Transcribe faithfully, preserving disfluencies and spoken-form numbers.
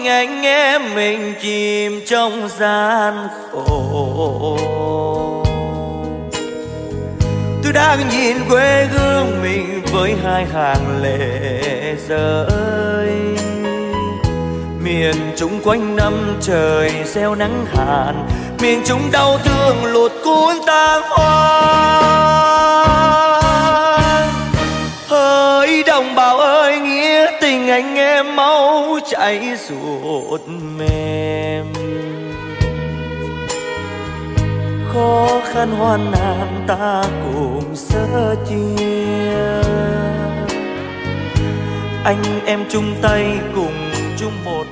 tình anh em mình chìm trong gian khổ. Tôi đang nhìn quê hương mình với hai hàng lệ rơi. Miền Trung quanh năm trời gieo nắng hạn, miền Trung đau thương lụt cuốn tang hoang. Hỡi đồng bào ơi, nghĩa tình anh em máu chảy ruột mềm. Khó khăn hoạn nạn ta cùng sẻ chia, anh em chung tay cùng chung một